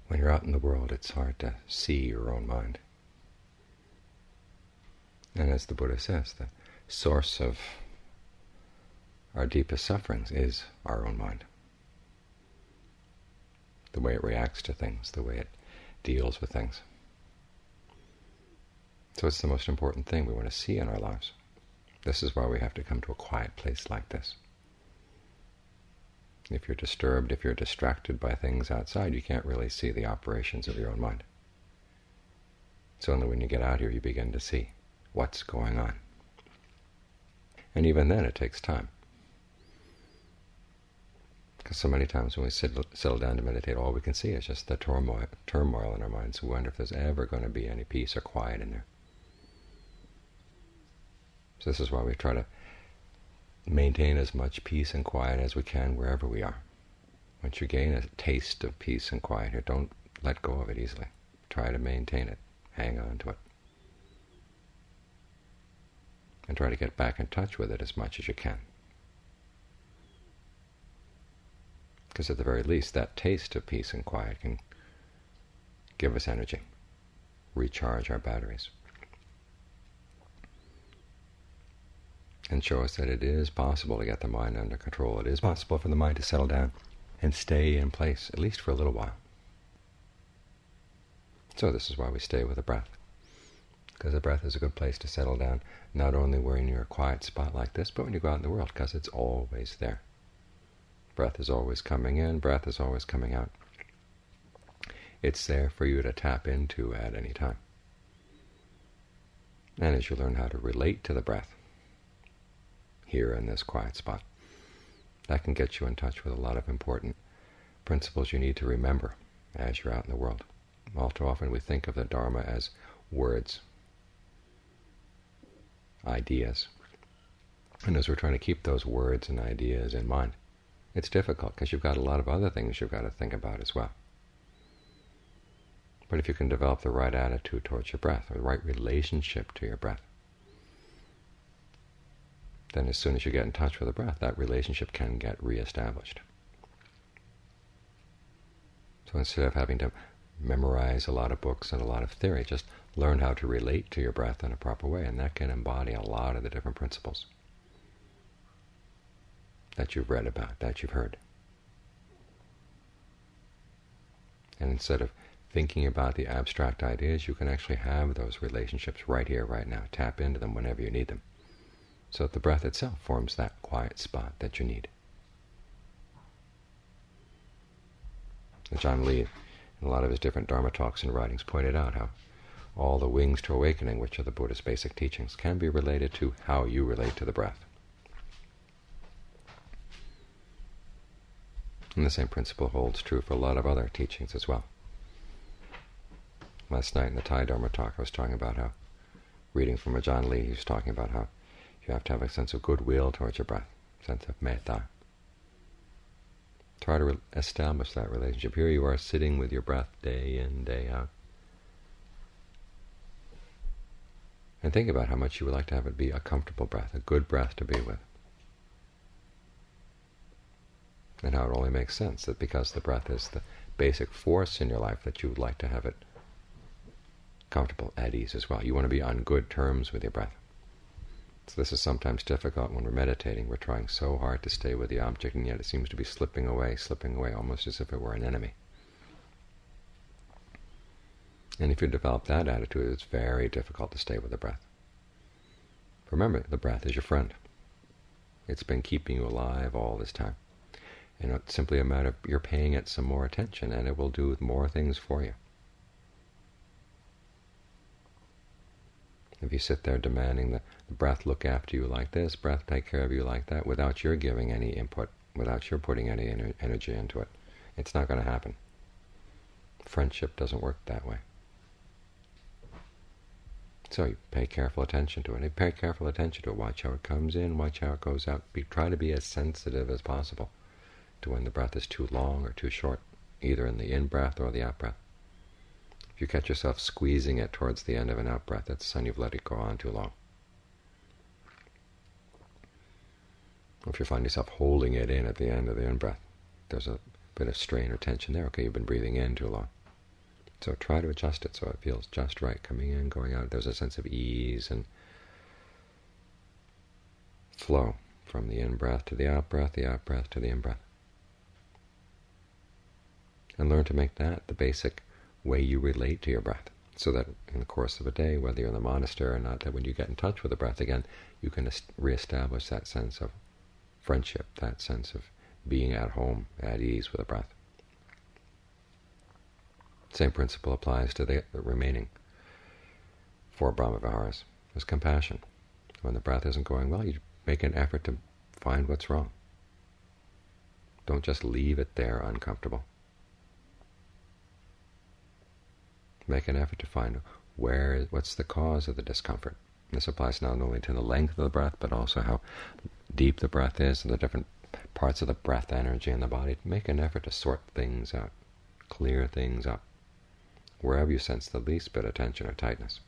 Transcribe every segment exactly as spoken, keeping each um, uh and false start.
When you're out in the world, it's hard to see your own mind. And as the Buddha says, the source of our deepest sufferings is our own mind. The way it reacts to things, the way it deals with things. So it's the most important thing we want to see in our lives. This is why we have to come to a quiet place like this. If you're disturbed, if you're distracted by things outside, you can't really see the operations of your own mind. It's only when you get out here you begin to see what's going on. And even then it takes time. Because so many times when we sit, settle down to meditate, all we can see is just the turmoil, turmoil in our minds. We wonder if there's ever going to be any peace or quiet in there. So this is why we try to maintain as much peace and quiet as we can wherever we are. Once you gain a taste of peace and quiet here, don't let go of it easily. Try to maintain it. Hang on to it. And try to get back in touch with it as much as you can. Because at the very least, that taste of peace and quiet can give us energy, recharge our batteries, and show us that it is possible to get the mind under control. It is possible for the mind to settle down and stay in place, at least for a little while. So this is why we stay with the breath, because the breath is a good place to settle down, not only when you're in a quiet spot like this, but when you go out in the world, because it's always there. Breath is always coming in, breath is always coming out. It's there for you to tap into at any time. And as you learn how to relate to the breath here in this quiet spot, that can get you in touch with a lot of important principles you need to remember as you're out in the world. All too often we think of the Dharma as words, ideas. And as we're trying to keep those words and ideas in mind, it's difficult because you've got a lot of other things you've got to think about as well. But if you can develop the right attitude towards your breath, or the right relationship to your breath, then as soon as you get in touch with the breath, that relationship can get reestablished. So instead of having to memorize a lot of books and a lot of theory, just learn how to relate to your breath in a proper way, and that can embody a lot of the different principles that you've read about, that you've heard. And instead of thinking about the abstract ideas, you can actually have those relationships right here, right now. Tap into them whenever you need them. So that the breath itself forms that quiet spot that you need. Ajaan Lee, in a lot of his different Dharma talks and writings, pointed out how all the wings to awakening, which are the Buddha's basic teachings, can be related to how you relate to the breath. And the same principle holds true for a lot of other teachings as well. Last night in the Thai Dharma talk, I was talking about how, reading from Ajaan Lee, he was talking about how you have to have a sense of goodwill towards your breath, a sense of metta. Try to re- establish that relationship. Here you are sitting with your breath day in, day out. And think about how much you would like to have it be a comfortable breath, a good breath to be with. And how it only makes sense that because the breath is the basic force in your life, that you would like to have it comfortable, at ease as well. You want to be on good terms with your breath. So this is sometimes difficult when we're meditating. We're trying so hard to stay with the object, and yet it seems to be slipping away, slipping away, almost as if it were an enemy. And if you develop that attitude, it's very difficult to stay with the breath. Remember, the breath is your friend. It's been keeping you alive all this time. And it's simply a matter of you're paying it some more attention, and it will do more things for you. If you sit there demanding the, the breath look after you like this, breath take care of you like that, without your giving any input, without your putting any ener- energy into it, it's not going to happen. Friendship doesn't work that way. So you pay careful attention to it. You pay careful attention to it. Watch how it comes in, watch how it goes out. Be, try to be as sensitive as possible to when the breath is too long or too short, either in the in-breath or the out-breath. If you catch yourself squeezing it towards the end of an out-breath, that's a sign you've let it go on too long. Or if you find yourself holding it in at the end of the in-breath, there's a bit of strain or tension there. Okay, you've been breathing in too long. So try to adjust it so it feels just right, coming in, going out. There's a sense of ease and flow from the in-breath to the out-breath, the out-breath to the in-breath. And learn to make that the basic way you relate to your breath, so that in the course of a day, whether you're in the monastery or not, that when you get in touch with the breath again, you can reestablish that sense of friendship, that sense of being at home, at ease with the breath. Same principle applies to the remaining four Brahmaviharas. There's compassion. When the breath isn't going well, you make an effort to find what's wrong. Don't just leave it there uncomfortable. Make an effort to find where, what's the cause of the discomfort. This applies not only to the length of the breath, but also how deep the breath is and the different parts of the breath energy in the body. Make an effort to sort things out, clear things up, wherever you sense the least bit of tension or tightness.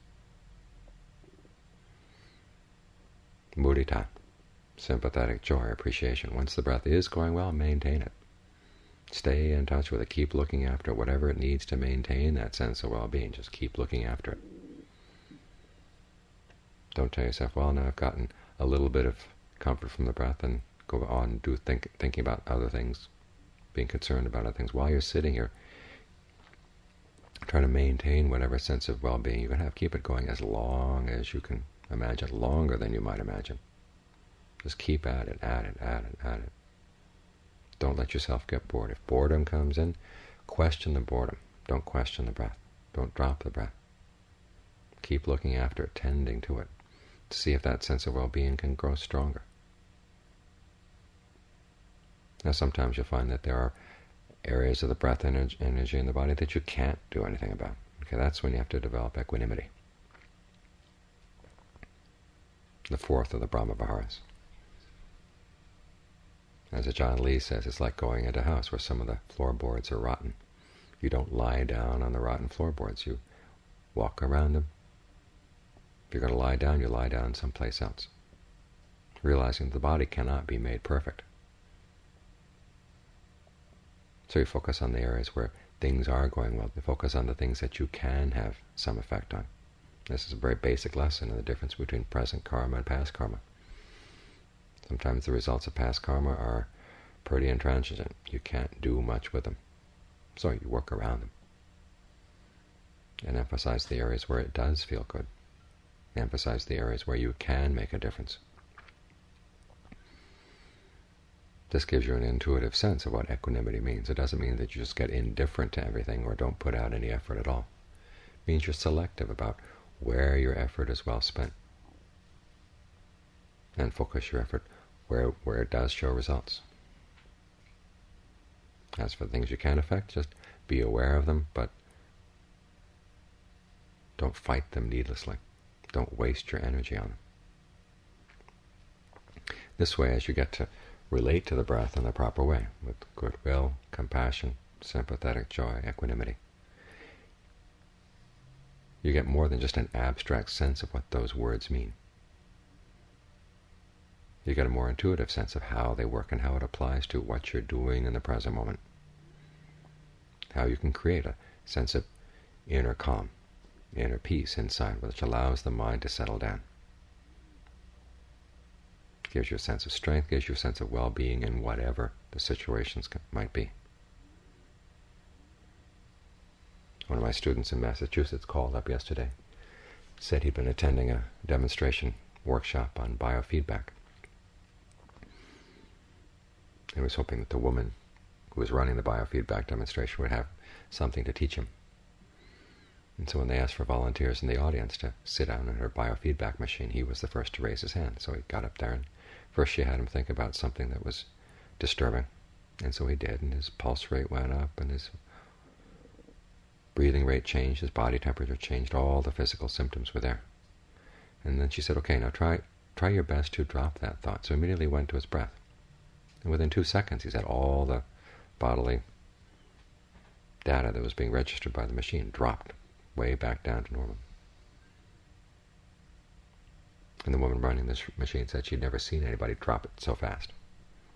Mudita, sympathetic joy, appreciation. Once the breath is going well, maintain it. Stay in touch with it. Keep looking after it. Whatever it needs to maintain that sense of well-being, just keep looking after it. Don't tell yourself, well, now I've gotten a little bit of comfort from the breath, and go on and do think, thinking about other things, being concerned about other things. While you're sitting here, try to maintain whatever sense of well-being you can have. Keep it going as long as you can imagine, longer than you might imagine. Just keep at it, at it, at it, at it. Don't let yourself get bored. If boredom comes in, question the boredom. Don't question the breath. Don't drop the breath. Keep looking after it, tending to it, to see if that sense of well-being can grow stronger. Now sometimes you'll find that there are areas of the breath energy in the body that you can't do anything about. Okay, that's when you have to develop equanimity. The fourth of the Brahmaviharas. As Ajaan Lee says, it's like going into a house where some of the floorboards are rotten. You don't lie down on the rotten floorboards. You walk around them. If you're going to lie down, you lie down someplace else, realizing that the body cannot be made perfect. So you focus on the areas where things are going well. You focus on the things that you can have some effect on. This is a very basic lesson in the difference between present karma and past karma. Sometimes the results of past karma are pretty intransigent. You can't do much with them. So you work around them. And emphasize the areas where it does feel good. Emphasize the areas where you can make a difference. This gives you an intuitive sense of what equanimity means. It doesn't mean that you just get indifferent to everything or don't put out any effort at all. It means you're selective about where your effort is well spent. And focus your effort where where it does show results. As for the things you can affect, just be aware of them, but don't fight them needlessly. Don't waste your energy on them. This way, as you get to relate to the breath in the proper way, with goodwill, compassion, sympathetic joy, equanimity, you get more than just an abstract sense of what those words mean. You get a more intuitive sense of how they work and how it applies to what you're doing in the present moment. How you can create a sense of inner calm, inner peace inside, which allows the mind to settle down. Gives you a sense of strength, gives you a sense of well-being in whatever the situations might be. One of my students in Massachusetts called up yesterday, said he'd been attending a demonstration workshop on biofeedback. He was hoping that the woman who was running the biofeedback demonstration would have something to teach him. And so when they asked for volunteers in the audience to sit down in her biofeedback machine, he was the first to raise his hand. So he got up there, and first she had him think about something that was disturbing. And so he did, and his pulse rate went up, and his breathing rate changed, his body temperature changed, all the physical symptoms were there. And then she said, okay, now try try your best to drop that thought. So immediately went to his breath. And within two seconds, he said all the bodily data that was being registered by the machine dropped way back down to normal. And the woman running this machine said she'd never seen anybody drop it so fast.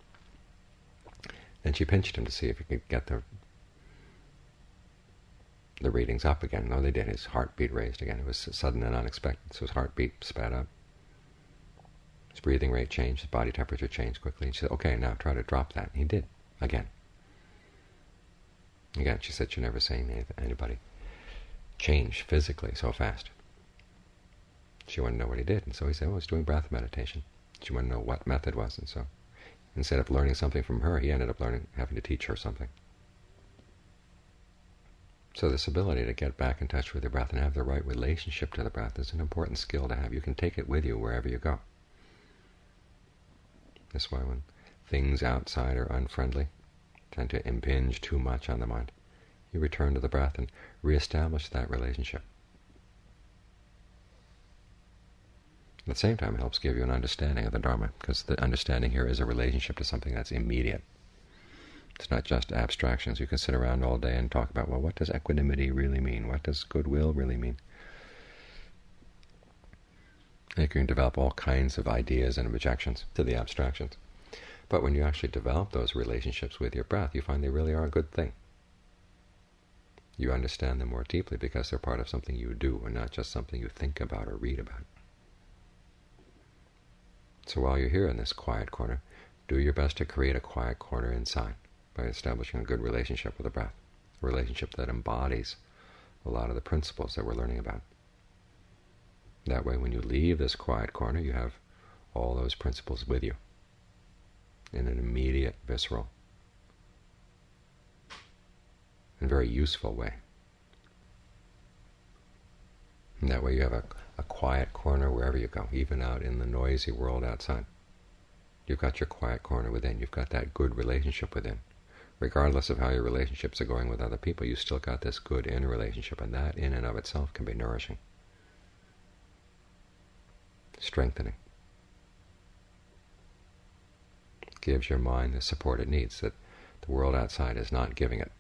Then she pinched him to see if he could get the the readings up again. No, they did. His heartbeat raised again. It was sudden and unexpected, so his heartbeat sped up. His breathing rate changed, his body temperature changed quickly. And she said, okay, now try to drop that. And he did, again. Again, she said she never seen anybody change physically so fast. She wanted to know what he did, and so he said, well, he's doing breath meditation. She wanted to know what method was, and so instead of learning something from her, he ended up learning, having to teach her something. So this ability to get back in touch with your breath and have the right relationship to the breath is an important skill to have. You can take it with you wherever you go. That's why when things outside are unfriendly, tend to impinge too much on the mind, you return to the breath and reestablish that relationship. At the same time, it helps give you an understanding of the Dharma, because the understanding here is a relationship to something that's immediate. It's not just abstractions. You can sit around all day and talk about, well, what does equanimity really mean? What does goodwill really mean? And you can develop all kinds of ideas and objections to the abstractions. But when you actually develop those relationships with your breath, you find they really are a good thing. You understand them more deeply because they're part of something you do and not just something you think about or read about. So while you're here in this quiet corner, do your best to create a quiet corner inside by establishing a good relationship with the breath, a relationship that embodies a lot of the principles that we're learning about. That way, when you leave this quiet corner, you have all those principles with you in an immediate, visceral, and very useful way. And that way you have a, a quiet corner wherever you go, even out in the noisy world outside. You've got your quiet corner within. You've got that good relationship within. Regardless of how your relationships are going with other people, you still got this good inner relationship, and that in and of itself can be nourishing, strengthening. It gives your mind the support it needs that the world outside is not giving it.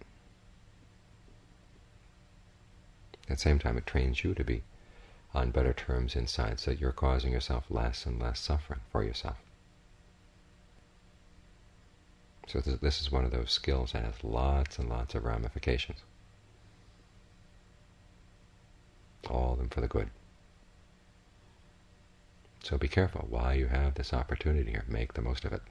At the same time, it trains you to be on better terms inside, so that you're causing yourself less and less suffering for yourself. So this is one of those skills that has lots and lots of ramifications, all of them for the good. So be careful while you have this opportunity here. Make the most of it.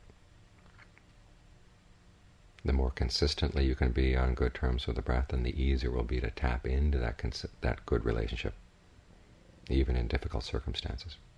The more consistently you can be on good terms with the breath, then the easier it will be to tap into that that good relationship, even in difficult circumstances.